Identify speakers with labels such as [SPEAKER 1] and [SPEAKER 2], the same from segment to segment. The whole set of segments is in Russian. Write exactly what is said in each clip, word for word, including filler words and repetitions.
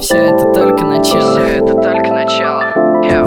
[SPEAKER 1] Все это только начало.
[SPEAKER 2] Все это только начало. Yeah.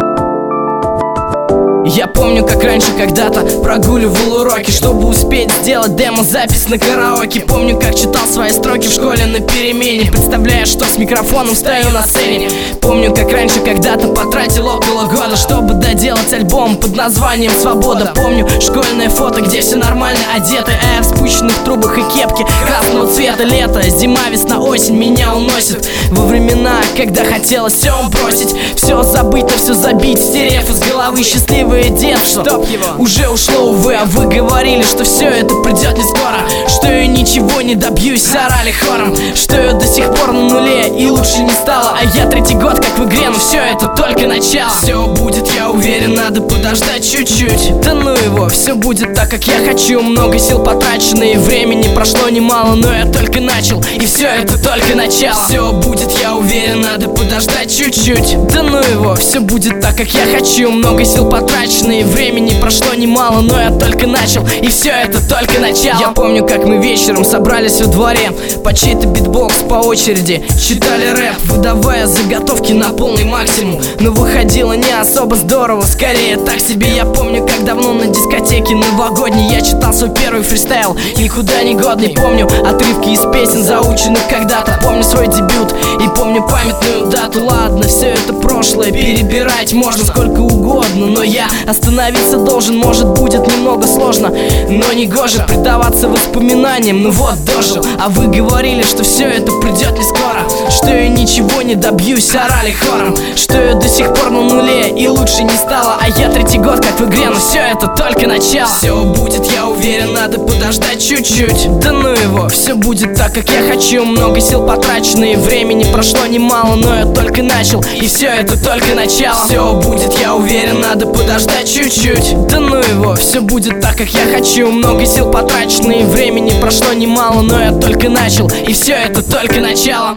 [SPEAKER 1] Я помню, как раньше когда-то прогуливал уроки, чтобы успеть сделать демо-запись на караоке. Помню, как читал свои строки в школе на перемене, представляя, что с микрофоном стою на сцене. Помню, как раньше когда-то потратил около года, чтобы доделать альбом под названием «Свобода». Помню школьное фото, где все нормально одеты, а я в спущенных трубах и кепке красного цвета. Лето, зима, весна, осень меня уносит во времена, когда хотелось все бросить, все забыть, но все забить, стерев из головы счастливое детство. Стоп его, уже ушло, увы. А вы говорили, что все это придет не скоро, что я ничего не добьюсь, орали хором, что я до сих пор на нуле и лучше не стало. А я третий год как в игре, но все это только начало. Все будет, я уверен, надо подождать чуть-чуть. Да ну его, все будет так, как я хочу. Много сил потрачено и времени прошло немало, но я только начал, и все это только начало. Все будет, я уверен, надо подождать чуть-чуть. Да ну его, все будет так, как я хочу. Много сил потрачено и времени прошло немало, но я только начал, и все это только начало. Я помню, как мы вечером собрались во дворе, под чей-то битбокс по очереди читали рэп, выдавая заготовки на полный максимум. Но выходило не особо здорово, скорее так себе. Я помню, как давно на дискотеке новогодней я читал свой первый фристайл, никуда не годный. Помню отрывки из песен, заученных когда-то. Помню свой дебют и помню памятную дату. Ладно, все это прошлое, перебирать можно сколько угодно, но я остановиться должен. Может, будет немного сложно, но не гоже предаваться воспоминаниям. Ну вот, дожил. А вы говорили, что все это придет не скоро, что я ничего не добьюсь, орали хором, что я до сих пор на нуле и лучше не стало. А я третий год как в игре, но все это только начало. Все будет, я уверен, надо подождать чуть-чуть. Да ну его, все будет так, как я хочу. Много сил потрачено и времени прошло немало, но я только начал, и все это только начало. Все будет, я уверен, надо подождать чуть-чуть. Да ну его, все будет так, как я хочу. Много сил потрачено и времени прошло немало, но я только начал, и все это только начало.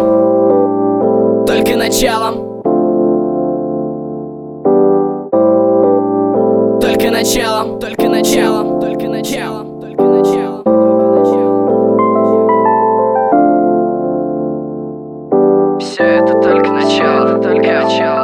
[SPEAKER 1] Только начало. Только начало, только начало, только начало, только начало, только начало.
[SPEAKER 2] Все это только начало, только начало.